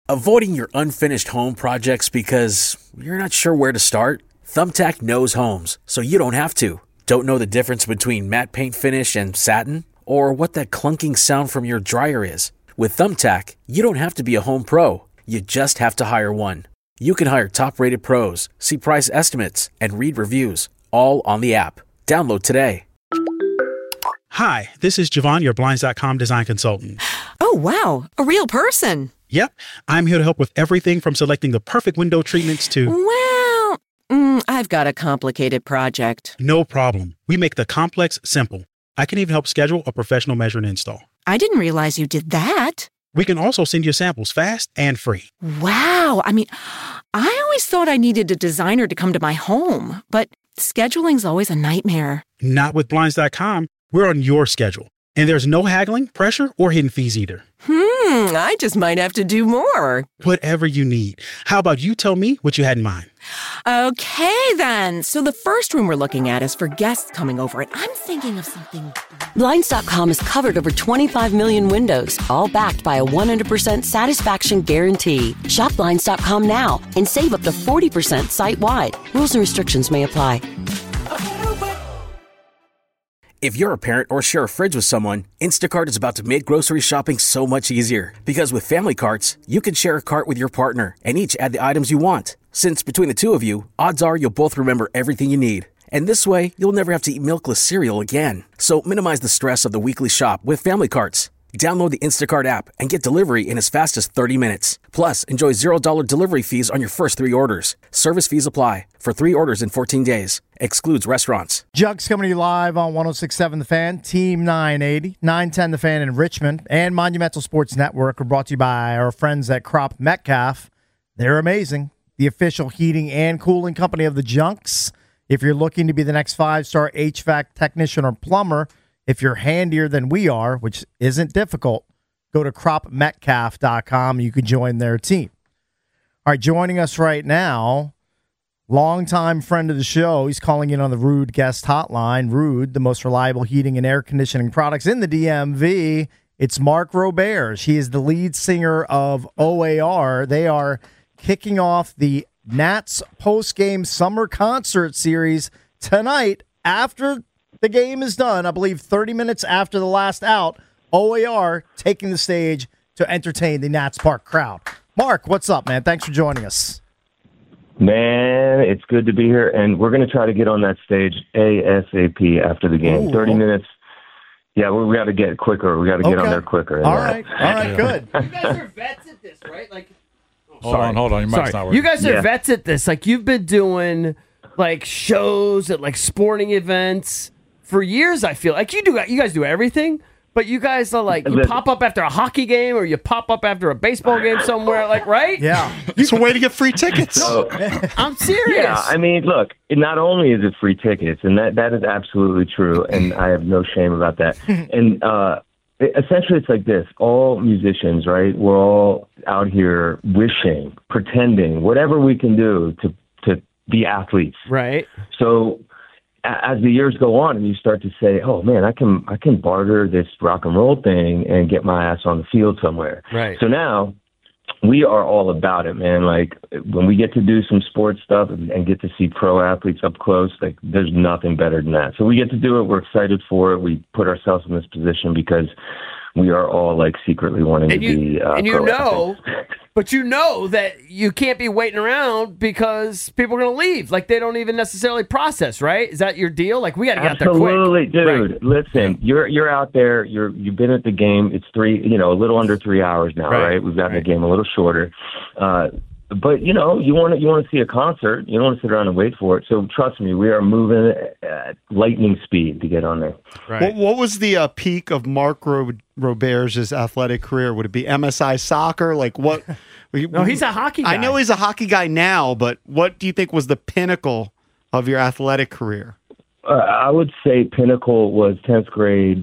Avoiding your unfinished home projects because you're not sure where to start? Thumbtack knows homes, so you don't have to. Don't know the difference between matte paint finish and satin? Or what that clunking sound from your dryer is? With Thumbtack, you don't have to be a home pro. You just have to hire one. You can hire top-rated pros, see price estimates, and read reviews, all on the app. Download today. Hi, this is Javon, your Blinds.com design consultant. Oh, wow. A real person. Yep. I'm here to help with everything from selecting the perfect window treatments to... Well, I've got a complicated project. No problem. We make the complex simple. I can even help schedule a professional measure and install. I didn't realize you did that. We can also send you samples fast and free. Wow. I mean, I always thought I needed a designer to come to my home, but scheduling's always a nightmare. Not with Blinds.com. We're on your schedule. And there's no haggling, pressure, or hidden fees either. I just might have to do more. Whatever you need. How about you tell me what you had in mind? Okay, then. So the first room we're looking at is for guests coming over, and I'm thinking of something... Blinds.com has covered over 25 million windows, all backed by a 100% satisfaction guarantee. Shop Blinds.com now and save up to 40% site-wide. Rules and restrictions may apply. If you're a parent or share a fridge with someone, Instacart is about to make grocery shopping so much easier. Because with family carts, you can share a cart with your partner and each add the items you want. Since between the two of you, odds are you'll both remember everything you need. And this way, you'll never have to eat milkless cereal again. So minimize the stress of the weekly shop with family carts. Download the Instacart app and get delivery in as fast as 30 minutes. Plus, enjoy $0 delivery fees on your first 3 orders. Service fees apply for 3 orders in 14 days. Excludes restaurants. Jugs coming to you live on 106.7 The Fan, Team 980, 910 The Fan in Richmond, and Monumental Sports Network are brought to you by our friends at Crop Metcalf. They're amazing. The official heating and cooling company of the Junks. If you're looking to be the next 5-star HVAC technician or plumber, if you're handier than we are, which isn't difficult, go to cropmetcalf.com. You can join their team. All right, joining us right now, longtime friend of the show. He's calling in on the Ruud guest hotline. Ruud, the most reliable heating and air conditioning products in the DMV. It's Mark Roberge. He is the lead singer of OAR. They are kicking off the Nats post-game summer concert series tonight after the game is done. I believe 30 minutes after the last out, OAR taking the stage to entertain the Nats Park crowd. Mark, what's up, man? Thanks for joining us. Man, it's good to be here, and we're going to try to get on that stage ASAP after the game. 30 minutes. Yeah, we got to get quicker. We got to get on there quicker. All right, good. You guys are vets at this, right? Like, hold on. Your mic's not working. You guys are vets at this. Like, you've been doing like shows at like sporting events for years. I feel like you guys do everything. But you guys are like, you pop up after a hockey game or you pop up after a baseball game somewhere, like, right? Yeah. It's a way to get free tickets. I'm serious. Yeah, I mean, look, not only is it free tickets, and that is absolutely true, and I have no shame about that. And essentially it's like this. All musicians, right, we're all out here wishing, pretending, whatever we can do to be athletes. Right. So as the years go on and you start to say, oh, man, I can barter this rock and roll thing and get my ass on the field somewhere. Right. So now we are all about it, man. Like when we get to do some sports stuff and get to see pro athletes up close, like there's nothing better than that. So we get to do it. We're excited for it. We put ourselves in this position because we are all like secretly wanting to be pro athletes. But you know that you can't be waiting around because people are going to leave. Like, they don't even necessarily process, right? Is that your deal? Like, we got to get out there quick. Absolutely, dude. Right. Listen, you're out there. You've been at the game. It's a little under 3 hours now, right? We've gotten the game a little shorter. But, you want to see a concert. You don't want to sit around and wait for it. So trust me, we are moving at lightning speed to get on there. Right. What was the peak of Mark Roberge's athletic career? Would it be MSI soccer? Like what? No, he's a hockey guy. I know he's a hockey guy now, but what do you think was the pinnacle of your athletic career? I would say pinnacle was 10th grade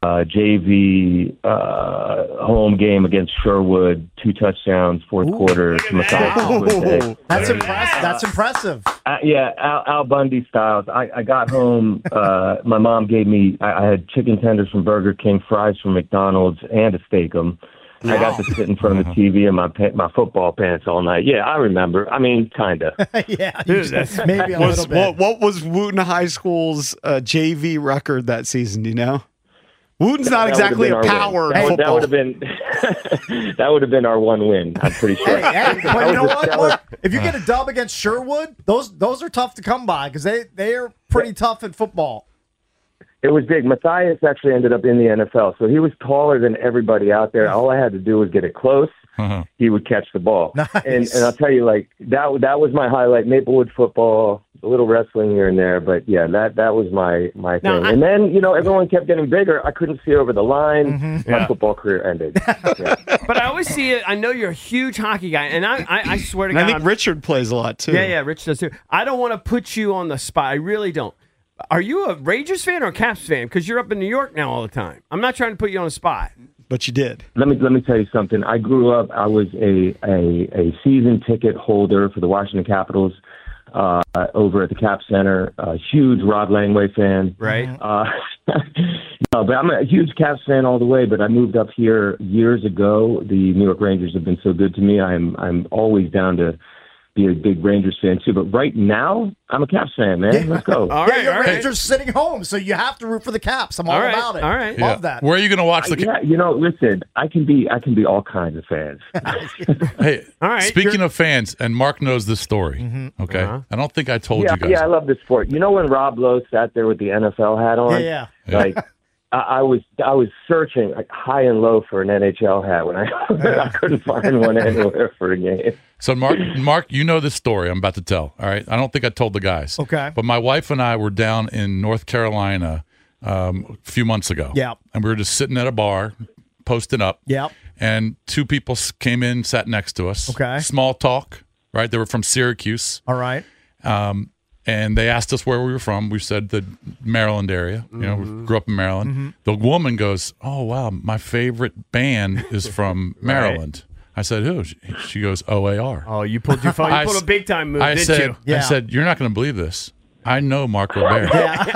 JV home game against Sherwood, 2 touchdowns, fourth quarter. That's impressive. Al Bundy styles. I got home. My mom gave me. I had chicken tenders from Burger King, fries from McDonald's, and a Steak-'em. I got to sit in front of the TV in my football pants all night. Yeah, I remember. I mean, kind of. Yeah, maybe a little bit. What was Wooten High School's JV record that season? Do you know? Wooten's not exactly a power football. That would have been that would have been our one win. I'm pretty sure. Hey, but you know what? Look, if you get a dub against Sherwood, those are tough to come by because they are pretty tough at football. It was big. Matthias actually ended up in the NFL, so he was taller than everybody out there. All I had to do was get it close. He would catch the ball. Nice. And I'll tell you, like that was my highlight. Maplewood football, a little wrestling here and there, but yeah, that was my thing. And then everyone kept getting bigger. I couldn't see over the line. My football career ended. Yeah. But I always see it. I know you're a huge hockey guy, and I swear to God, I think Richard plays a lot too. Yeah, Rich does too. I don't want to put you on the spot. I really don't. Are you a Rangers fan or a Caps fan? Because you're up in New York now all the time. I'm not trying to put you on the spot. But you did. Let me tell you something. I grew up. I was a season ticket holder for the Washington Capitals over at the Cap Center. A huge Rod Langway fan. Right. No, but I'm a huge Caps fan all the way. But I moved up here years ago. The New York Rangers have been so good to me. I'm always down to be a big Rangers fan too, but right now I'm a Caps fan, man. Yeah. Let's go. All right, Rangers sitting home, so you have to root for the Caps. I'm all about it. All right, love that. Where are you going to watch the? Listen, I can be all kinds of fans. Hey, all right. Speaking of fans, and Mark knows this story. Okay, I don't think I told you guys. Yeah, I love this sport. You know when Rob Lowe sat there with the NFL hat on? Yeah. Like I was searching like high and low for an NHL hat when I couldn't find one anywhere for a game. So Mark, you know this story I'm about to tell. All right, I don't think I told the guys. Okay, but my wife and I were down in North Carolina a few months ago. Yeah, and we were just sitting at a bar, posting up. Yeah, and two people came in, sat next to us. Okay, small talk. Right, they were from Syracuse. All right. And they asked us where we were from. We said the Maryland area. You know, we grew up in Maryland. The woman goes, "Oh wow, my favorite band is from Maryland." I said, "Who?" She goes, "OAR." Oh, you pulled your phone. You pulled a big time move, didn't you? Yeah. I said, "You're not going to believe this. I know Mark Robert."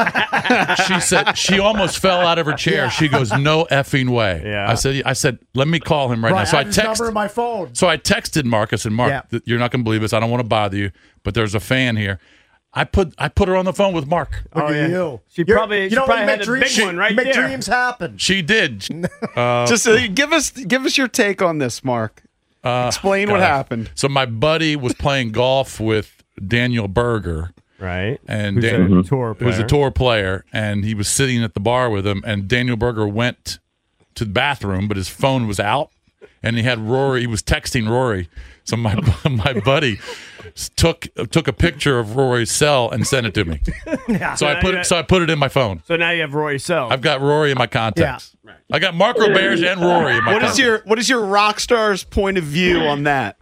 She said she almost fell out of her chair. Yeah. She goes, "No effing way." Yeah. I said, "Let me call him right now." So I texted number in my phone. So I texted Mark. I said, "Mark, you're not going to believe this. I don't want to bother you, but there's a fan here." I put her on the phone with Mark. Look at you. She probably had a big one right there. Make dreams happen. She did. Just give us your take on this, Mark. Explain what happened. So my buddy was playing golf with Daniel Berger. Right. And who's a tour player, and he was sitting at the bar with him, and Daniel Berger went to the bathroom, but his phone was out, and he was texting Rory. So my buddy took a picture of Rory's cell and sent it to me. So I put it in my phone. So now you have Rory's cell. I've got Rory in my contacts. Yeah. Right. I got Mark Roberge and Rory in my contacts. What is your rock star's point of view on that?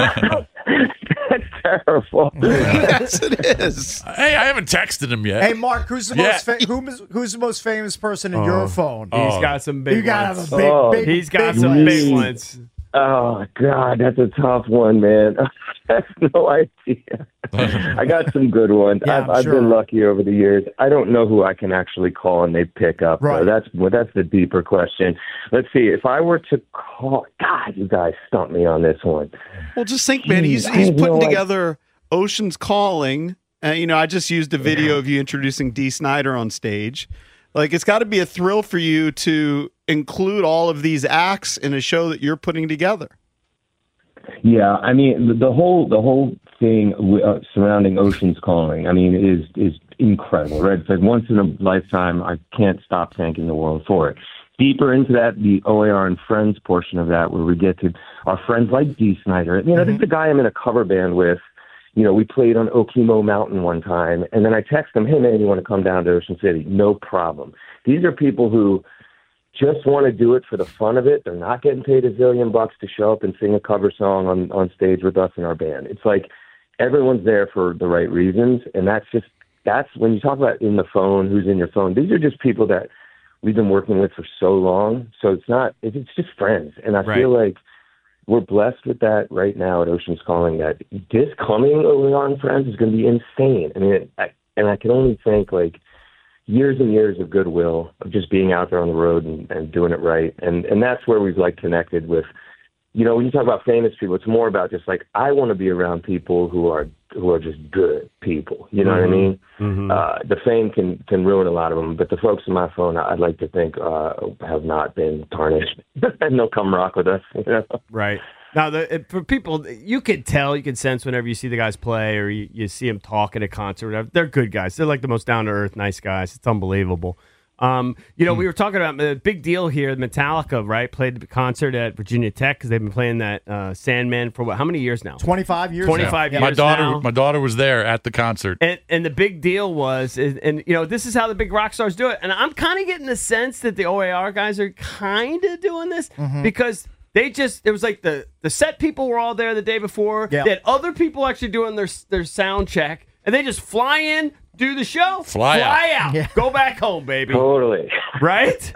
That's terrible. Yes, it is. Hey, I haven't texted him yet. Hey, Mark, who's the most famous person in your phone? He's got some big ones. You got to have a big. He's got some big ones. Oh, God, that's a tough one, man. I have no idea. I got some good ones. Yeah, I've been lucky over the years. I don't know who I can actually call and they pick up. Right. That's the deeper question. Let's see. If I were to call, God, you guys stumped me on this one. Well, just think, man. He's putting together Ocean's Calling. I just used a video of you introducing Dee Snider on stage. Like, it's got to be a thrill for you to include all of these acts in a show that you're putting together. Yeah, I mean, the whole thing surrounding Ocean's Calling, I mean, is incredible, right? It's like once in a lifetime. I can't stop thanking the world for it. Deeper into that, the OAR and Friends portion of that, where we get to our friends like Dee Snider. I think the guy I'm in a cover band with, we played on Okemo Mountain one time, and then I text him, "Hey, man, you want to come down to Ocean City?" No problem. These are people who just want to do it for the fun of it. They're not getting paid $1 zillion to show up and sing a cover song on stage with us in our band. It's like everyone's there for the right reasons, and that's when you talk about in the phone, who's in your phone. These are just people that we've been working with for so long, so it's just friends, and I feel like we're blessed with that right now at Ocean's Calling. That this coming OAR and Friends is going to be insane. I mean, I can only think like years and years of goodwill of just being out there on the road and doing it right. And that's where we've like connected with, you know, when you talk about famous people, it's more about just like, I want to be around people who are just good people. You know what I mean? Mm-hmm. The fame can ruin a lot of them, but the folks in my phone, I'd like to think, have not been tarnished and they'll come rock with us. You know? Right. Now, for people, you can tell, you can sense whenever you see the guys play or you see them talk at a concert, whatever, they're good guys. They're like the most down-to-earth, nice guys. It's unbelievable. We were talking about the big deal here. Metallica, right, played the concert at Virginia Tech because they've been playing that Sandman for how many years now? 25 years. 25 years. My daughter was there at the concert, and the big deal was, and you know, this is how the big rock stars do it. And I'm kind of getting the sense that the OAR guys are kind of doing this because it was like the set people were all there the day before. Yeah. They had other people actually doing their sound check, and they just fly in, do the show, fly out. Yeah. Go back home, baby. Totally. Right?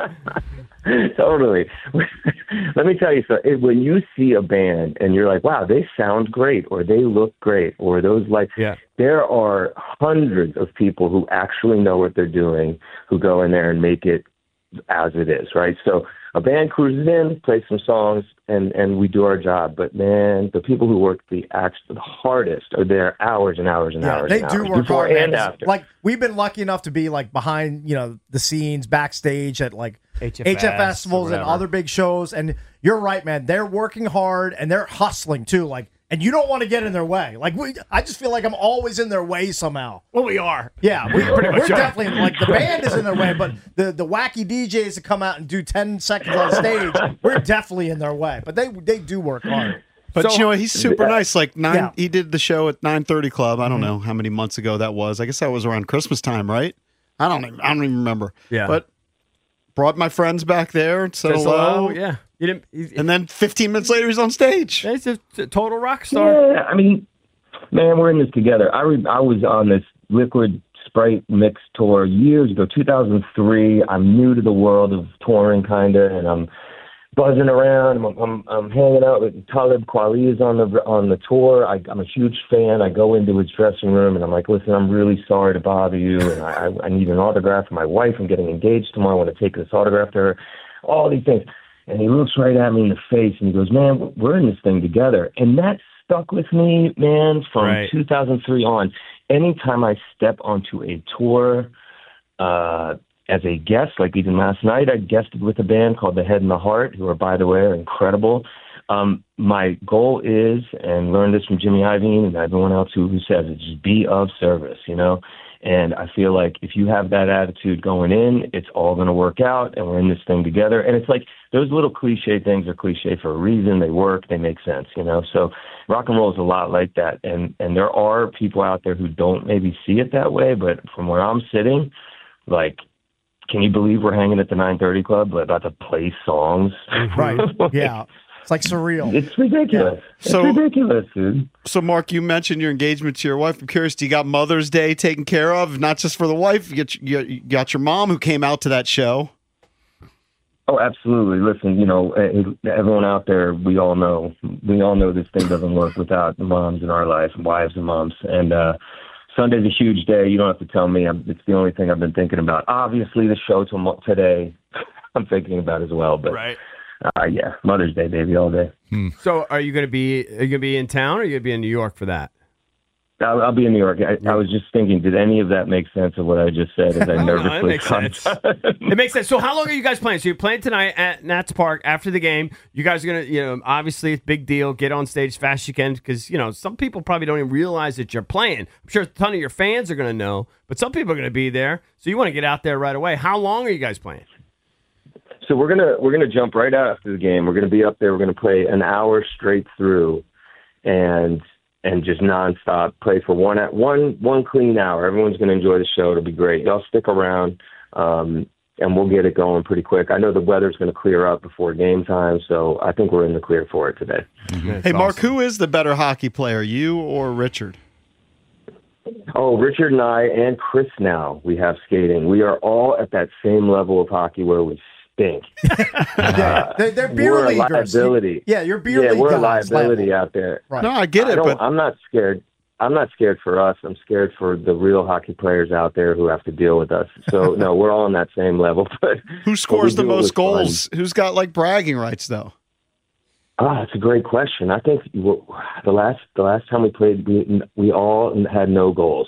Totally. Let me tell you something. When you see a band and you're like, wow, they sound great, or they look great, or those lights, there are hundreds of people who actually know what they're doing, who go in there and make it as it is, right? So a band cruises in, plays some songs, and we do our job. But, man, the people who work the hardest are there hours and hours and hours. They and do hours, work before hard, and man. after. Like, we've been lucky enough to be, like, behind, you know, the scenes, backstage at, like, HF festivals and other big shows. And you're right, man. They're working hard, and they're hustling, too. Like, and you don't want to get in their way. Like, I just feel like I'm always in their way somehow. Well, we are. Yeah, we're definitely, like, the band is in their way, but the wacky DJs that come out and do 10 seconds on stage, we're definitely in their way. But they do work hard. But you know, he's super nice. Like he did the show at 9:30 Club. I don't know how many months ago that was. I guess that was around Christmas time, right? I don't even remember. Yeah. But brought my friends back there, said hello. Yeah. And then 15 minutes later, he's on stage. He's a total rock star. Yeah, I mean, man, we're in this together. I was on this Liquid Sprite mix tour years ago, 2003. I'm new to the world of touring, kind of, and I'm buzzing around. I'm hanging out with Talib Kweli is on the tour. I'm a huge fan. I go into his dressing room and I'm like, listen, I'm really sorry to bother you, and I need an autograph for my wife. I'm getting engaged tomorrow. I want to take this autograph to her. All these things. And he looks right at me in the face and he goes, man, we're in this thing together. And that stuck with me, man, from 2003 on. Anytime I step onto a tour as a guest, like even last night, I guested with a band called The Head and the Heart, who are, by the way, are incredible. My goal is, and learned this from Jimmy Iovine and everyone else who says it, just be of service, you know? And I feel like if you have that attitude going in, it's all going to work out, and we're in this thing together. And it's like those little cliche things are cliche for a reason. They work. They make sense, you know? So rock and roll is a lot like that. And there are people out there who don't maybe see it that way, but from where I'm sitting, like, can you believe we're hanging at the 9:30 Club about to play songs? Right, yeah. It's like surreal. It's ridiculous. Yeah. It's ridiculous, dude. So, Mark, you mentioned your engagement to your wife. I'm curious, do you got Mother's Day taken care of? Not just for the wife. You got your mom who came out to that show. Oh, absolutely. Listen, you know, everyone out there, we all know this thing doesn't work without moms in our life, wives and moms. And Sunday's a huge day. You don't have to tell me. It's the only thing I've been thinking about. Obviously, the show today, I'm thinking about as well. But yeah, Mother's Day, baby, all day. So, are you going to be in town, or are you going to be in New York for that? I'll be in New York. I was just thinking, did any of that make sense of what I just said? As I nervously it makes sense. It makes sense. So, how long are you guys playing? So, you're playing tonight at Nats Park after the game. You guys are going to, obviously, it's a big deal. Get on stage as fast as you can because, some people probably don't even realize that you're playing. I'm sure a ton of your fans are going to know, but some people are going to be there. So, you want to get out there right away. How long are you guys playing? So we're gonna jump right out after the game. We're gonna be up there. We're gonna play an hour straight through, and just nonstop. Play for one clean hour. Everyone's gonna enjoy the show. It'll be great. Y'all stick around, and we'll get it going pretty quick. I know the weather's gonna clear up before game time, so I think we're in the clear for it today. Mm-hmm. Hey, Mark, who is the better hockey player, you or Richard? Oh, Richard and I and Chris now we have skating. We are all at that same level of hockey where we stink. They're beer leaguers. Liability. Yeah, you're beer league we're guys, a liability out there. Right. No, I get it, but I'm not scared. I'm not scared for us. I'm scared for the real hockey players out there who have to deal with us. So no, we're all on that same level. But who scores the most goals? Who's got like bragging rights though? That's a great question. I think the last time we played, we all had no goals.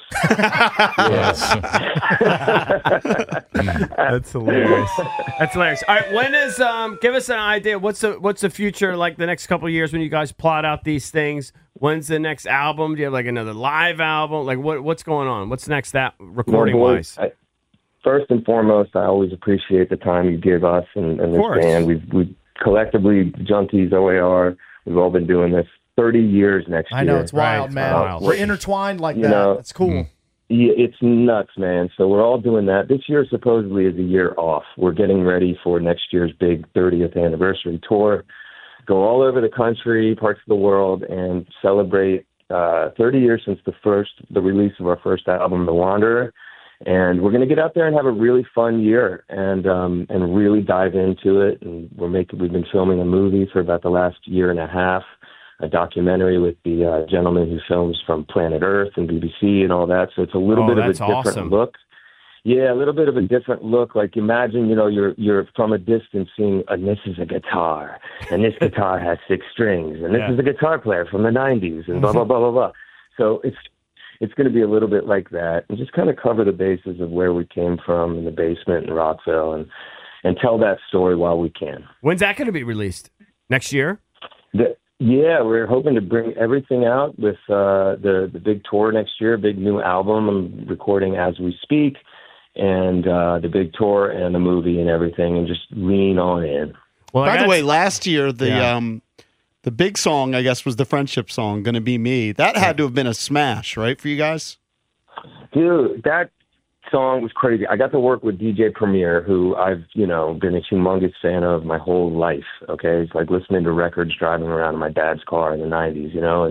That's hilarious. That's hilarious. All right, when is give us an idea? What's the future like? The next couple of years when you guys plot out these things. When's the next album? Do you have like another live album? Like what's going on? What's next that recording wise? First and foremost, I always appreciate the time you give us and this band. We've collectively, Junkies, OAR, we've all been doing this 30 years next year. I know, it's wild, man. We're intertwined like that. It's cool. Yeah, it's nuts, man. So we're all doing that. This year supposedly is a year off. We're getting ready for next year's big 30th anniversary tour. Go all over the country, parts of the world, and celebrate 30 years since the release of our first album, The Wanderer. And we're going to get out there and have a really fun year and really dive into it. And we've been filming a movie for about the last year and a half, a documentary with the gentleman who films from Planet Earth and BBC and all that. So it's a little bit of a different look. Yeah, a little bit of a different look. Like imagine, you're from a distance seeing, and this is a guitar, and this guitar has 6 strings, and this is a guitar player from the 90s, and blah, blah, blah, blah, blah. So it's going to be a little bit like that, and just kind of cover the bases of where we came from in the basement in Rockville, and tell that story while we can. When's that going to be released? Next year? Yeah, we're hoping to bring everything out with the big tour next year, big new album I'm recording as we speak, and the big tour and the movie and everything, and just lean on in. Well, by the way, last year the big song, I guess, was the friendship song, Gonna Be Me. That had to have been a smash, right, for you guys? Dude, that song was crazy. I got to work with DJ Premier, who I've, been a humongous fan of my whole life, okay? It's like listening to records driving around in my dad's car in the 90s,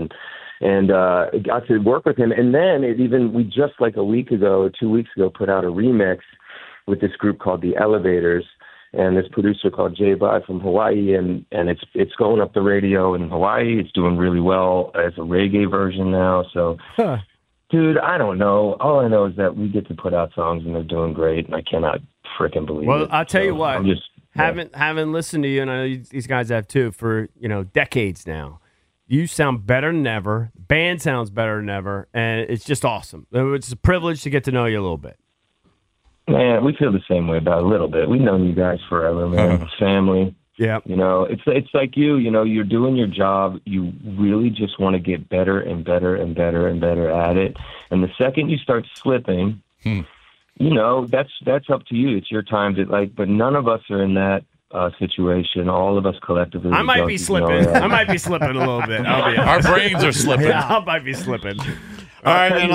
and got to work with him. And then we just like a week ago, 2 weeks ago, put out a remix with this group called The Elevators, and this producer called Jay Bud from Hawaii, and it's going up the radio in Hawaii. It's doing really well as a reggae version now. So, dude, I don't know. All I know is that we get to put out songs, and they're doing great, and I cannot freaking believe it. Well, I'll tell you what. I'm just having listened to you, and I know these guys have too, for decades now. You sound better than ever. The band sounds better than ever, and it's just awesome. It's a privilege to get to know you a little bit. Man, we feel the same way about a little bit. We've known you guys forever, man. Family. Yeah. It's like you're doing your job. You really just want to get better and better and better and better at it. And the second you start slipping, that's up to you. It's your time to but none of us are in that situation. All of us collectively. I might be slipping. I might be slipping a little bit. Our brains are slipping. I might be slipping. All right, man.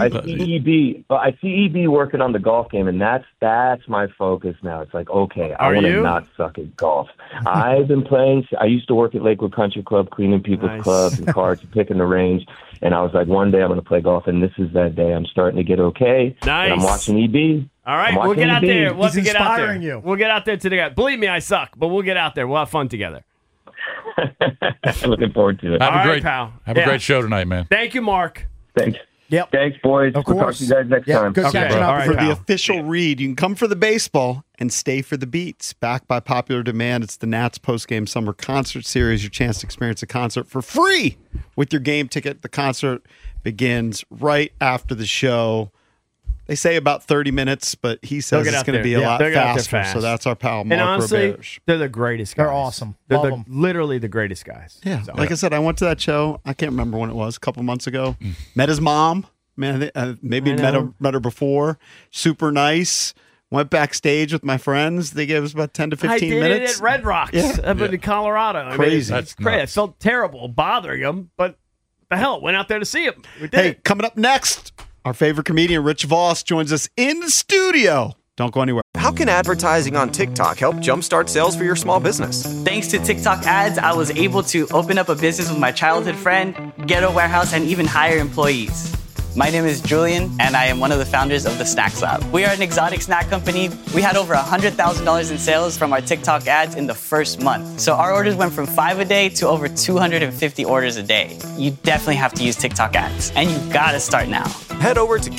I see EB working on the golf game, and that's my focus now. It's like, okay, I want to not suck at golf. I've been playing. I used to work at Lakewood Country Club, cleaning people's clubs and carts, and picking the range. And I was like, one day I'm going to play golf, and this is that day. I'm starting to get okay. Nice. And I'm watching EB. All right, we'll get out there. He's inspiring you. We'll get out there together. Believe me, I suck, but we'll get out there. We'll have fun together. Looking forward to it. Have a great show tonight, man. Thank you, Mark. Thanks. Yep. Thanks, boys. Of We'll talk course. to you guys next time. Good catching up. All right, for pal. the official read, you can come for the baseball and stay for the beats. Backed by popular demand, it's the Nats postgame summer concert series. Your chance to experience a concert for free with your game ticket. The concert begins right after the show. They say about 30 minutes, but he says it's going to be a lot faster. So that's our pal, Mark And honestly, Roberge. they're the greatest guys. They're awesome. They're Love them. literally the greatest guys. Yeah, So, like I said, I went to that show. I can't remember when it was, a couple months ago. Met his mom. Man, maybe met her before. Super nice. Went backstage with my friends. They gave us about 10 to 15 I did minutes. it at Red Rocks up in Colorado. Crazy. It's crazy. I felt terrible bothering him, but the hell, went out there to see him. We did Hey, it. coming up next, our favorite comedian, Rich Voss, joins us in the studio. Don't go anywhere. How can advertising on TikTok help jumpstart sales for your small business? Thanks to TikTok ads, I was able to open up a business with my childhood friend, get a warehouse, and even hire employees. My name is Julian, and I am one of the founders of the Snacks Lab. We are an exotic snack company. We had over $100,000 in sales from our TikTok ads in the first month. So our orders went from 5 a day to over 250 orders a day. You definitely have to use TikTok ads, and you gotta start now. Head over to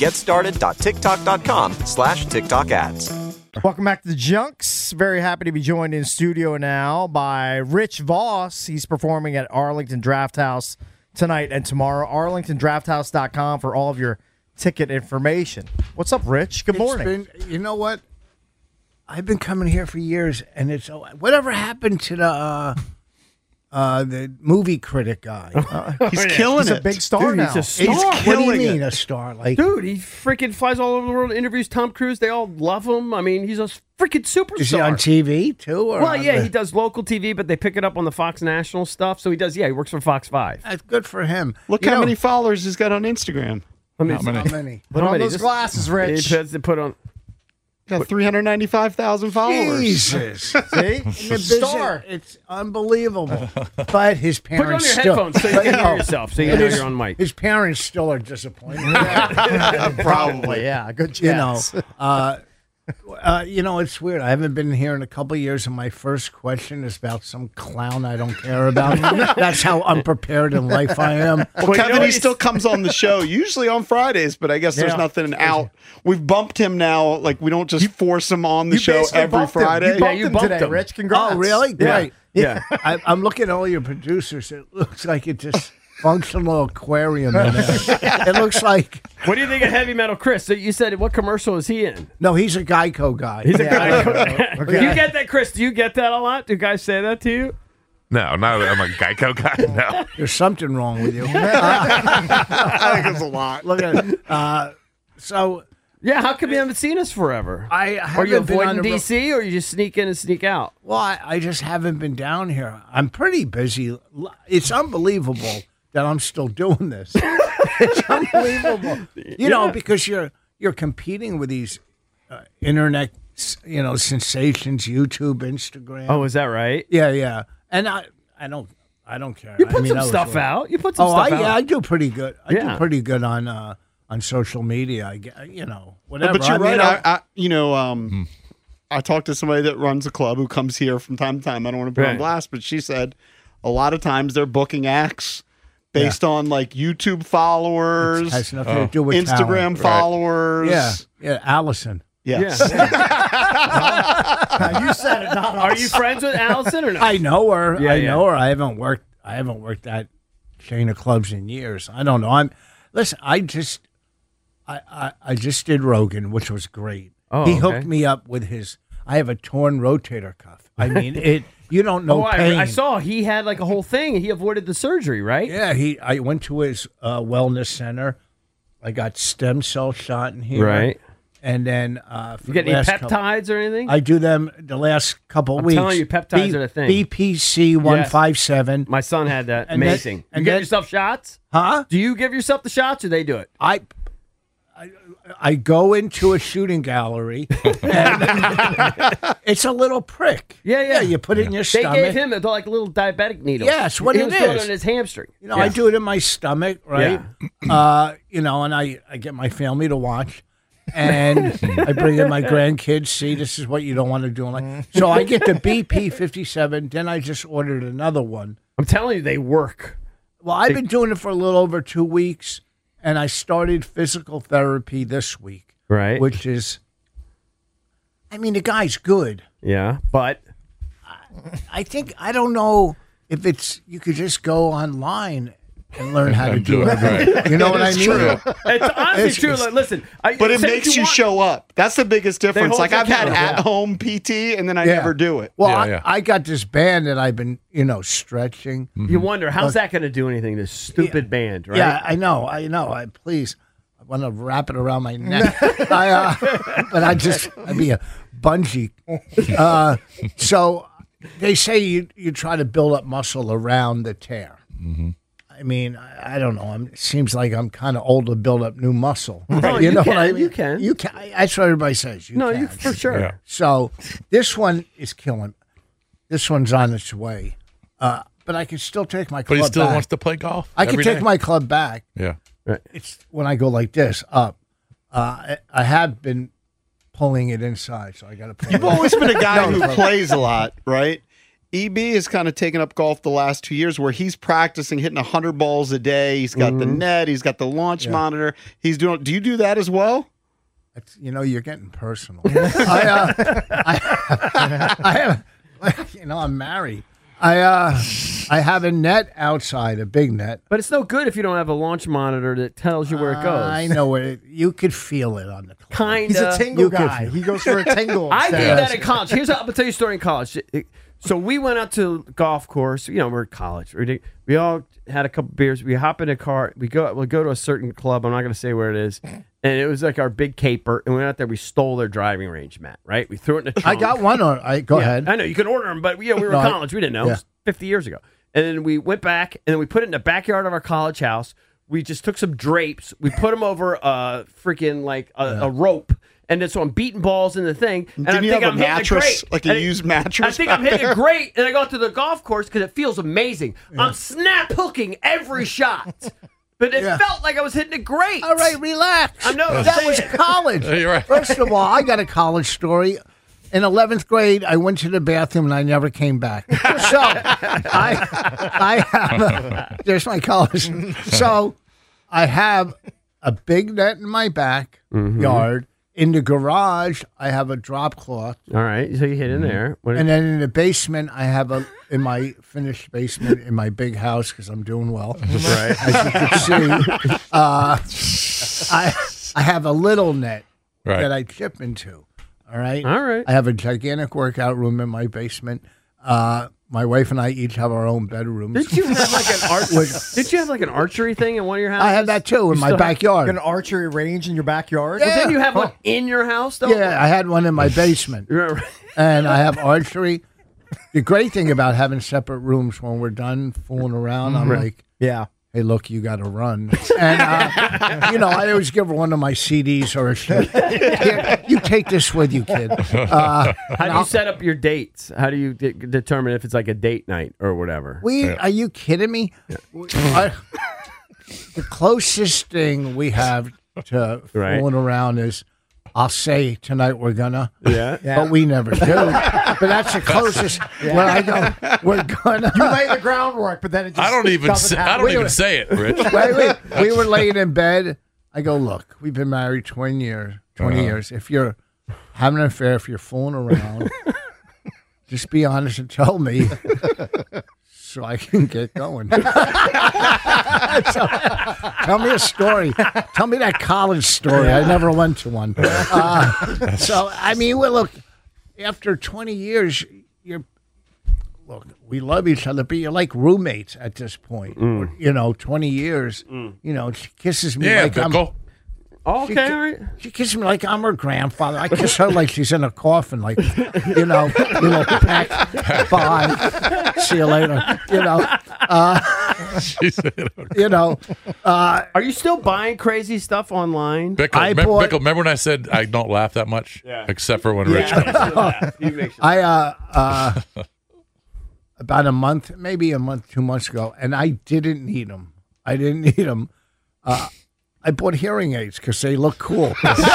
getstarted.tiktok.com/TikTok ads. Welcome back to the Junks. Very happy to be joined in studio now by Rich Voss. He's performing at Arlington Draft House tonight and tomorrow. ArlingtonDraftHouse.com for all of your ticket information. What's up, Rich? Good morning. You know what? I've been coming here for years, and it's whatever happened to the movie critic guy. He's killing He's it. a big star Dude, now. he's a star. What do you killing mean it. a star? Like, Dude, he freaking flies all over the world, interviews Tom Cruise. They all love him. I mean, he's a freaking superstar. is he on TV too? Or Well, on yeah, the- he does local TV, but they pick it up on the Fox National stuff. So he does, he works for Fox 5. That's good for him. Look You how know, many followers he's got on Instagram. How many? How many? Put How on many? those Just- glasses, Rich. He put on. Got 395,000 followers. Jesus. See? In the Star. It's unbelievable. But his Put on parents your still. headphones so you can hear yourself, so you But know his- you're on mic. His parents still are disappointed. Probably, yeah. Good chance. You know, it's weird. I haven't been here in a couple of years, and my first question is about some clown I don't care about. That's how unprepared in life I am. Well, Kevin, he still comes on the show, usually on Fridays, but I guess there's Yeah. nothing out. We've bumped him now. Like, we don't just force him on the You show basically every bumped him. Friday. You bumped you him bumped today, him. Rich. Congrats. Oh, really? Great. Yeah. I'm looking at all your producers. It looks like it just functional aquarium in there. It looks like What do you think of Heavy Metal Chris? So you said, what commercial is he in? no, he's a Geico guy. He's a guy. Okay. Do you get that, Chris? Do you get that a lot? Do guys say that to you? No, not I'm a Geico guy. No. There's something wrong with you. I think it's a lot. Look at it. So Yeah, how come you haven't seen us forever? I Are you haven't been on avoiding the ro- DC, or you just sneak in and sneak out? Well, I just haven't been down here. I'm pretty busy. It's unbelievable that I'm still doing this. It's unbelievable. You know, because you're competing with these internet, sensations, YouTube, Instagram. Oh, is that right? Yeah. And I don't care. You put some I was stuff like- out. You put some Oh, stuff out. yeah, I do pretty good. I Yeah. do pretty good on social media. Whatever. But you're I right. mean, I talked to somebody that runs a club who comes here from time to time. I don't want to put her on Right. blast, but she said a lot of times they're booking acts based on like YouTube followers, has nothing to do with Instagram talent. followers. Yeah, Allison. Yes. You said it, not Are us. you friends with Allison or not? I know her. Yeah, I yeah. know her. I haven't worked that chain of clubs in years. I don't know. Listen. I just did Rogan, which was great. Oh, he okay. hooked me up with his. I have a torn rotator cuff. I mean, it. You don't know pain. I saw he had like a whole thing. He avoided the surgery, right? Yeah, I went to his wellness center. I got stem cell shot in here. Right. And then You get any peptides or anything? I do them the last couple I'm weeks. telling you, peptides are the thing. BPC 157. My son had that. And then- Amazing. and you give then- yourself shots? Huh? Do you give yourself the shots or they do it? I go into a shooting gallery, and it's a little prick. Yeah. You put it in your They stomach. gave him like a little diabetic needle. Yeah, it's what he it was doing it is. in his hamstring. I do it in my stomach, right? And I get my family to watch, and I bring in my grandkids. See, this is what you don't want to do. So I get the BP 57. Then I just ordered another one. I'm telling you, they work. Well, I've been doing it for a little over 2 weeks, and I started physical therapy this week. Right. Which is, I mean, the guy's good. Yeah, but I don't know if you could just go online and learn how to do it. Right. You know what I mean? it's honestly true. Like, listen, But it say makes what you want. show up. That's the biggest difference. hold Like you I've had accountable. at-home PT, and then I Yeah. never do it. Well, Yeah. I got this band that I've been, stretching. You wonder how's that going to do anything? This stupid band, right? Yeah, I know. I want to wrap it around my neck. But I'd be a bungee. So they say you try to build up muscle around the tear. Mm-hmm. I mean, I don't know. It seems like I'm kind of old to build up new muscle. Oh, you know can, what I mean? you can. You can. That's what everybody says. You can. for sure. Yeah. So this one is killing. This one's on its way. But I can still take my But club he still back. wants to play golf. I can every take day. my club back. Yeah. It's when I go like this up. I have been pulling it inside, so I got to pull You've it. always been a guy who plays a lot, right? EB has kind of taken up golf the last 2 years where he's practicing hitting 100 balls a day. He's got the net. He's got the launch monitor. He's doing. Do you do that as well? You're getting personal. I have, I'm married. I have a net outside, a big net. But it's no good if you don't have a launch monitor that tells you where it goes. I know it. You could feel it on the club. Kind He's a tingle guy. He goes for a tingle. I did that in college. I'm going to tell you a story in college. So we went out to the golf course. We're in college. We all had a couple beers. We hop in a car. We'll go to a certain club. I'm not going to say where it is. And it was like our big caper. And we went out there. We stole their driving range mat, right? We threw it in the trunk. I got one on. Go ahead. I know. You can order them, but we were in college. We didn't know. It was 50 years ago. And then we went back, and then we put it in the backyard of our college house. We just took some drapes. We put them over a rope. And then so I'm beating balls in the thing. And Didn't I you think have I'm a mattress, like a used mattress? I think I'm hitting it great. And I go out to the golf course because it feels amazing. I'm snap hooking every shot. But it felt like I was hitting it great. All right, relax. I know. That was college. You're right. First of all, I got a college story. In 11th grade, I went to the bathroom and I never came back. So I have there's my college. So I have a big net in my backyard. In the garage, I have a drop cloth. All right, so you hit in there. And then in the basement, I have in my finished basement in my big house because I'm doing well. Right. As you can see, I have a little net that I chip into. All right. I have a gigantic workout room in my basement. My wife and I each have our own bedrooms. Did you have like an archery thing in one of your houses? I had that too in my backyard. An archery range in your backyard? Yeah. Well, then you have one in your house, though? Yeah, I had one in my basement. And I have archery. The great thing about having separate rooms when we're done fooling around, I'm like, hey, look, you got to run. And, I always give her one of my CDs or a shit. Here, you take this with you, kid. How do you set up your dates? How do you determine if it's like a date night or whatever? Are you kidding me? The closest thing we have to fooling around is I'll say tonight we're gonna. But we never do. But that's the closest where I go, we're gonna. You lay the groundwork, but then it just I don't even say it, Rich. Wait. We were laying in bed. I go, look, we've been married 20 years. If you're having an affair, if you're fooling around, just be honest and tell me so I can get going. So, tell me a story. Tell me that college story. I never went to one. So, I mean, well, look, after 20 years, we love each other, but you're like roommates at this point. 20 years. She kisses me like Bickle. Okay, all right. She kisses me like I'm her grandfather. I kiss her like she's in a coffin, like, little peck, bye, see you later, Are you still buying crazy stuff online? Bickle, remember when I said I don't laugh that much? Except for when Rich comes. About a month, 2 months ago, and I didn't need them. I bought hearing aids because they look cool.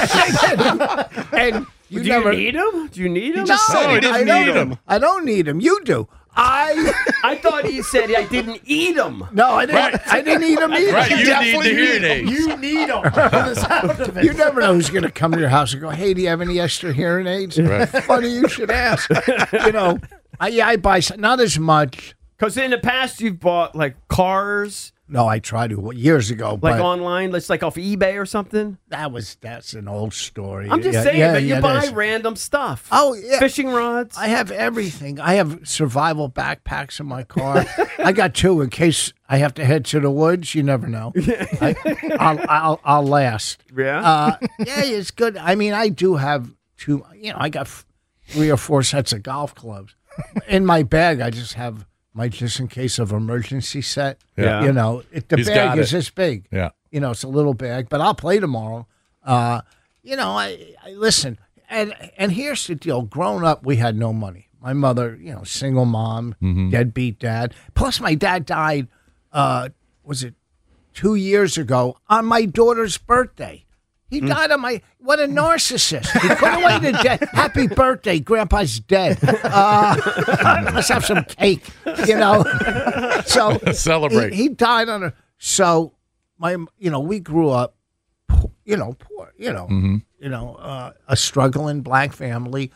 And Do you need them? Do you need them? No, said he didn't need them. I don't need them. You do. I thought you said I didn't eat them. No, I didn't. I didn't eat them either. Right, you need the hearing aids. You need them. You never know who's going to come to your house and go, hey, do you have any extra hearing aids? Right. Funny you should ask. I buy not as much. Because in the past, you've bought like cars. No, I tried to years ago. Like online, let's like off eBay or something. That's an old story. I'm just saying, but you buy random stuff. Oh yeah, fishing rods. I have everything. I have survival backpacks in my car. I got two in case I have to head to the woods. You never know. I'll last. Yeah. It's good. I mean, I do have two. I got 3 or 4 sets of golf clubs in my bag. I just have my just in case of emergency set. Yeah. The bag is this big. Yeah. It's a little bag, but I'll play tomorrow. I listen. And here's the deal. Growing up, we had no money. My mother, single mom, deadbeat dad. Plus, my dad died, was it 2 years ago on my daughter's birthday. He died on my. What a narcissist! He put away the dead. Happy birthday, Grandpa's dead. Let's have some cake, So celebrate. He died on a. So we grew up, poor, a struggling black family,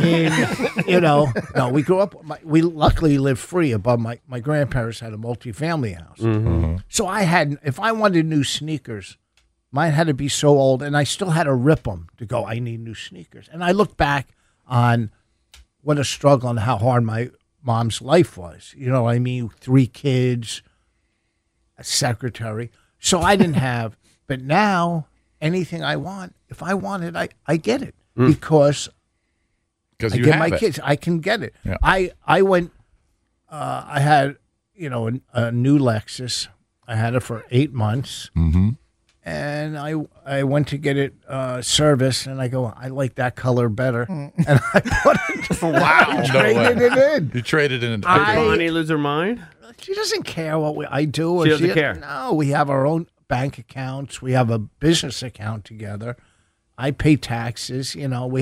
and no, we grew up. We luckily lived free above my grandparents had a multi-family house. Mm-hmm. So if I wanted new sneakers. Mine had to be so old, and I still had to rip them to go, I need new sneakers. And I look back on what a struggle and how hard my mom's life was. You know what I mean? 3 kids, a secretary. So I didn't have, but now anything I want, if I want it, I get it. Because I you get have my it. kids. I can get it. Yeah. I went, I had, a new Lexus. I had it for 8 months. Mm-hmm. And I went to get it serviced, and I go, I like that color better. And I put it. Wow! Traded it in. You traded it in. Did Bonnie lose her mind? She doesn't care what I do. She doesn't care. No, we have our own bank accounts. We have a business account together. I pay taxes.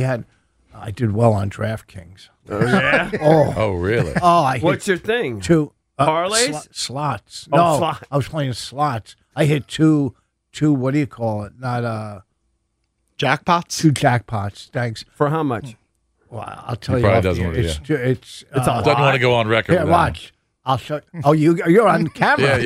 I did well on DraftKings. Oh, yeah? Oh, really? Oh, What's your thing? Two parlays? Slots. Oh, No, slot. I was playing slots. I hit two. What do you call it? Not jackpots. 2 jackpots. Thanks. For how much? Well, I'll tell you. probably off doesn't the air. want to, It's a lot. Doesn't want to go on record. Here, with that. watch. I'll show. Oh, you're on camera.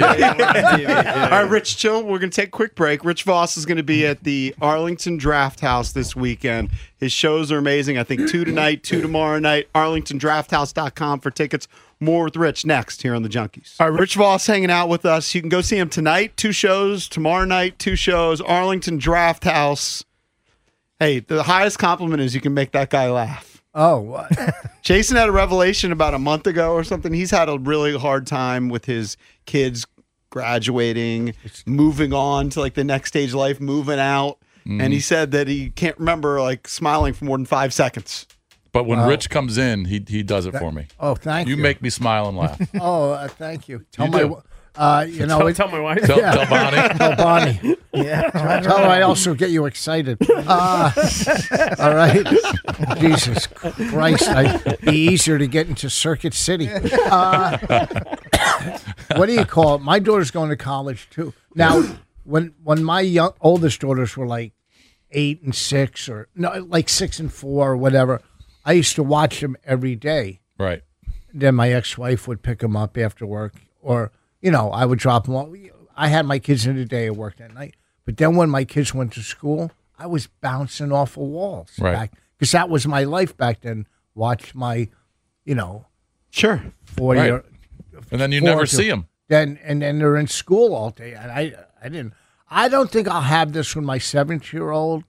All right, Rich, chill. We're going to take a quick break. Rich Voss is going to be at the Arlington Draft House this weekend. His shows are amazing. I think 2 tonight, 2 tomorrow night. ArlingtonDraftHouse.com for tickets. More with Rich next here on The Junkies. All right, Rich Voss hanging out with us. You can go see him tonight, 2 shows. Tomorrow night, 2 shows. Arlington Draft House. Hey, the highest compliment is you can make that guy laugh. Oh, what? Jason had a revelation about a month ago or something. He's had a really hard time with his kids graduating, moving on to like the next stage of life, moving out. And he said that he can't remember like smiling for more than 5 seconds. But when Rich comes in, he does it for me. Oh, thank you. You make me smile and laugh. Oh, thank you. Tell You my, do. Tell my wife. Tell Bonnie. Tell Bonnie. Yeah. Tell her I also get you excited. All right. Jesus Christ. It'd be easier to get into Circuit City. What do you call it? My daughter's going to college, too. Now, when my oldest daughters were like 8 and 6 or no, like 6 and 4 or whatever, I used to watch them every day. Right. Then my ex-wife would pick them up after work, or I would drop them off. I had my kids in the day, I worked at night. But then when my kids went to school, I was bouncing off of walls, right? Because that was my life back then. Watch my, sure, 40 Right. or, And then you never see them. Then they're in school all day, and I don't think I'll have this with my 7-year-old.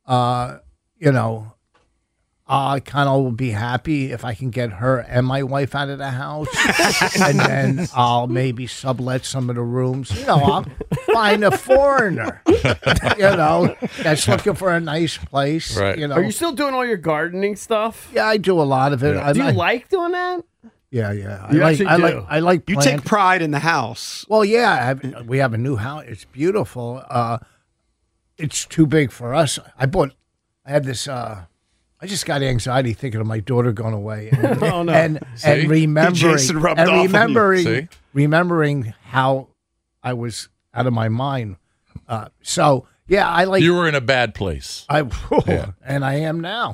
I kind of will be happy if I can get her and my wife out of the house, and then I'll maybe sublet some of the rooms. I'll find a foreigner, that's looking for a nice place. Right. Are you still doing all your gardening stuff? Yeah, I do a lot of it. Yeah. Do you like doing that? Yeah, yeah. You actually do. I like. You take pride in the house. Well, yeah. We have a new house. It's beautiful. It's too big for us. I had this. I just got anxiety thinking of my daughter going away, and, Oh, no. and See? remembering Jason rubbed off on you. See? remembering how I was out of my mind. So yeah, I like. You were in a bad place. Yeah. And I am now.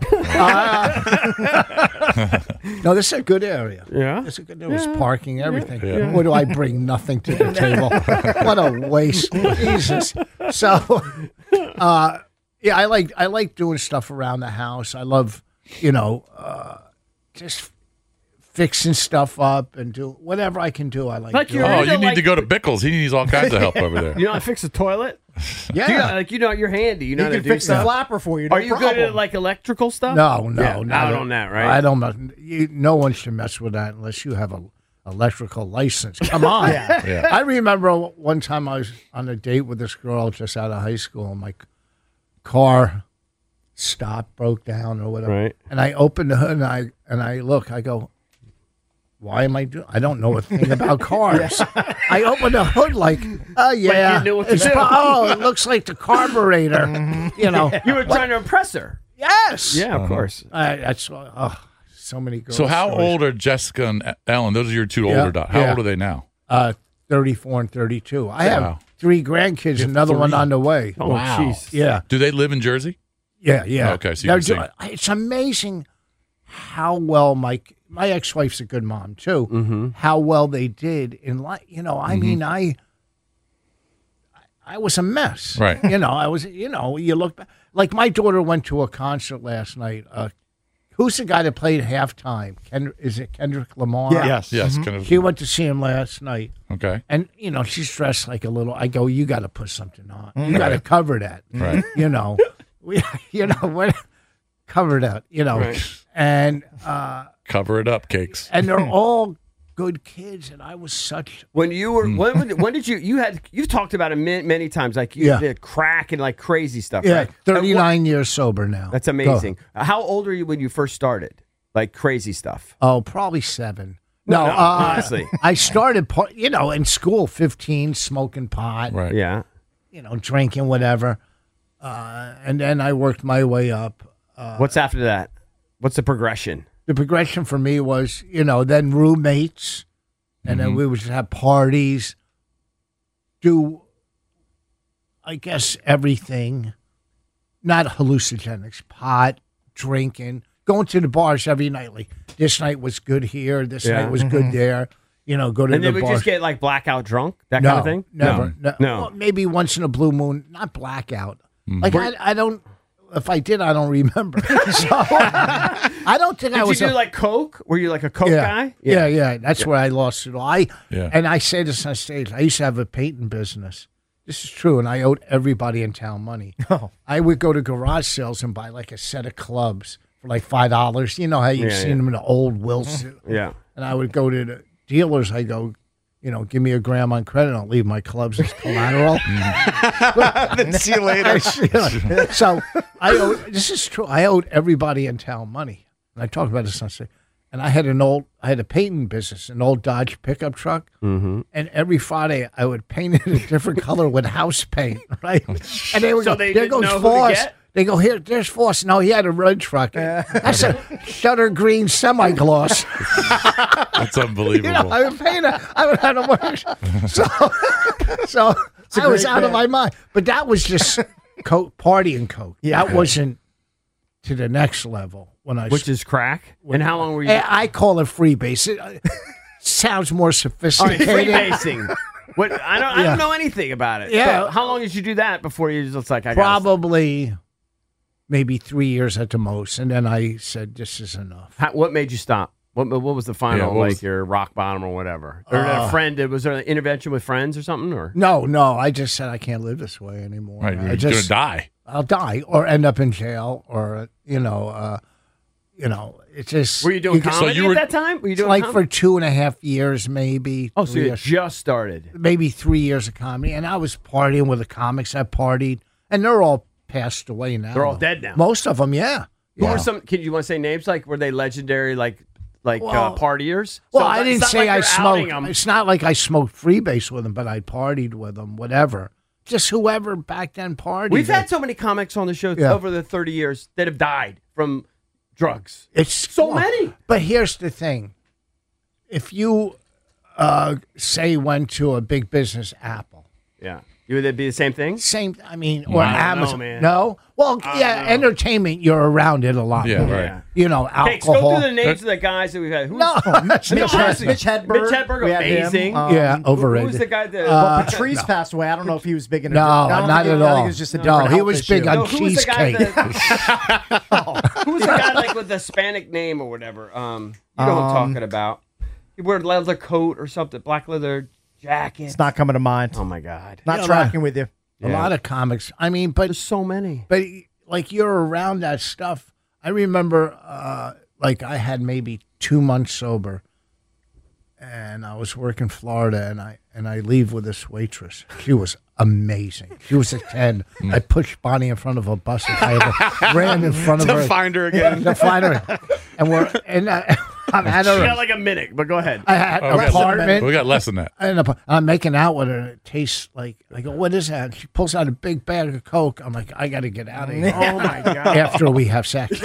No, this is a good area. Yeah? It's a good. There was parking, everything. Yeah. What do I bring? Nothing to the table. What a waste, Jesus. So, yeah, I like doing stuff around the house. I love, just fixing stuff up and do whatever I can do. I like. doing. Oh, you need to go to Bickles. He needs all kinds of help over there. You know how to fix a toilet? Yeah. You're handy. You know how to can do fix the stuff. flapper for you. Are you good at like electrical stuff? No, Yeah, not out at- on that, right? I don't. No one should mess with that unless you have a electrical license. Come on. Yeah. I remember one time I was on a date with this girl just out of high school, and my car stopped, broke down, or whatever. Right. And I opened the hood and I look. I go, why am I doing? I don't know a thing about cars. I opened the hood like, oh yeah, Like you knew what to do. it looks like the carburetor. You know, You were trying to impress her. yes, Yeah, of course. That's so many girls. So how stories. old are Jessica and Ellen? Those are your two Yeah, older daughters. How yeah. old are they now? 34 and 32. I have Wow. 3 grandkids, another one on the way. Oh, jeez. Yeah, Do they live in Jersey? yeah. Okay, so you They're can see. it's amazing how well my ex-wife's a good mom too. Mm-hmm. How well they did in life. You know, I mean, I was a mess. Right. You know, I was. You know, you look back. Like my daughter went to a concert last night. Who's the guy that played halftime? Is it Kendrick Lamar? Yes. Yes. Kind of. She went to see him last night. Okay. And, you know, she's dressed like a little. I go, you got to put something on. You got to cover that. Right. You know, we're cover that, you know. Right. And Cover it up, cakes. and they're all good kids. And I was such. When you were when did you've talked about it many times, like you Yeah. did crack and like crazy stuff, Yeah, right? 39 years sober now. That's amazing. How old are you when you first started? Like crazy stuff. Oh, probably 7. No, No, honestly. I started, you know, in school, 15, smoking pot, Right. Yeah. you know, drinking, whatever. And then I worked my way up. What's after that? What's the progression? The progression for me was, you know, then roommates, and then we would just have parties, do, I guess, everything, not hallucinogenics, pot, drinking, going to the bars every night. Like, this night was good here, this Yeah. night was good there. You know, go to And the then we bars. just get like blackout drunk, that no, kind of thing? Never. No. Well, maybe once in a blue moon, not blackout. Like, I don't, if I did, I don't remember. So, I don't think I Did was. you do like coke? Were you like a coke guy? Yeah. That's where I lost it all. Yeah. And I say this on stage. I used to have a painting business. This is true, and I owed everybody in town money. Oh. I would go to garage sales and buy like a set of clubs for like $5. You know how you've seen them in the old Wilson. Yeah. And I would go to the dealers. I go, you know, give me a gram on credit. I'll leave my clubs as collateral. Then see you later. So this is true. I owed everybody in town money. And I talked about this on stage. And I had a painting business, an old Dodge pickup truck. Mm-hmm. And every Friday I would paint it a different color with house paint, right? And they would So go, they there didn't goes know who to Force. get? They go, there's Force. No, he had a red truck. That's a shutter green semi-gloss. That's unbelievable. You know, I would paint it. I would have to work. So I was out of my mind. But that was just coke, partying coke. Yeah. That wasn't to the next level when I. Which is crack. And how long were you? I call it freebase. It sounds more All right, sophisticated. freebasing. What I don't know anything about it. Yeah. So how long did you do that before you just like I gotta Probably maybe 3 years at the most, and then I said, "This is enough." what made you stop? What was the final, Yeah, what like was- your rock bottom or whatever? Or a friend? Was there an intervention with friends or something? Or No, I just said I can't live this way anymore. Right. I You're just gonna die. I'll die or end up in jail, or it's just. were you doing can- comedy you were- at that time? Were you doing like comedy? for 2.5 years, maybe. Oh, so 3 you years. just started. Maybe 3 years of comedy, and I was partying with the comics I partied, and they're all passed away now. They're all dead now. Most of them, yeah. Who were some? Can you want to say names? Like were they legendary? Like Well- partiers? Well, So I it's didn't not say like I you're outing smoked. 'em. It's not like I smoked freebase with them, but I partied with them, whatever. Just whoever back then partied. We've had so many comics on the show Yeah. over the 30 years that have died from drugs. It's so many. But here's the thing: if you say went to a big business, Apple, Yeah. Would it be the same thing? same. I mean, or I don't know, Amazon. man. No. Well, yeah, entertainment. You're around it a lot. Yeah, more. right. You know, Hey, alcohol. go through the names of the guys that we've had. Who's, No, Mitch Hedberg. Mitch Hedberg, We had him. amazing. yeah, overrated. Who's the guy that? Well, Patrice passed away. I don't know if he was big into. No, I don't not think at I think all. it was just a No, different he health was issue. big on No, who was the guy cheesecake. who's the guy like with the Hispanic name or whatever? You know what I'm talking about. He wore a leather coat or something, black leather jacket. It's not coming to mind. Oh my god. Not Yeah, tracking with you. A lot of comics. I mean, but There's so many. But like you're around that stuff. I remember, like I had maybe 2 months sober, and I was working Florida, and I leave with this waitress. She was amazing. She was a 10. I pushed Bonnie in front of a bus. I ran in front of her To find her again. To find her, and I've had You her. got like a minute, but go ahead. I had Oh, an we got- apartment. we got less than that. I'm making out with her. And it tastes like. I go, what is that? She pulls out a big bag of Coke. I'm like, I got to get out of here. Oh my god! After we have sex.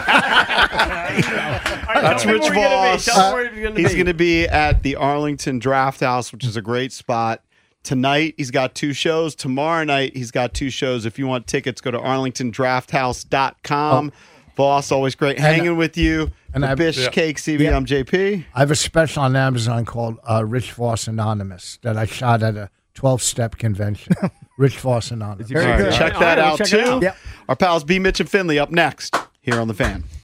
That's Rich Voss. He's going to be at the Arlington Draft House, which is a great spot. Tonight, he's got 2 shows. Tomorrow night, he's got 2 shows. If you want tickets, go to arlingtondrafthouse.com. Voss, always great hanging with you. And For Bish, Cake, CB, I'm JP. I have a special on Amazon called Rich Voss Anonymous that I shot at a 12-step convention. Rich Voss Anonymous. Check that out, too. Yep. Our pals B. Mitch and Finley up next here on The Fan.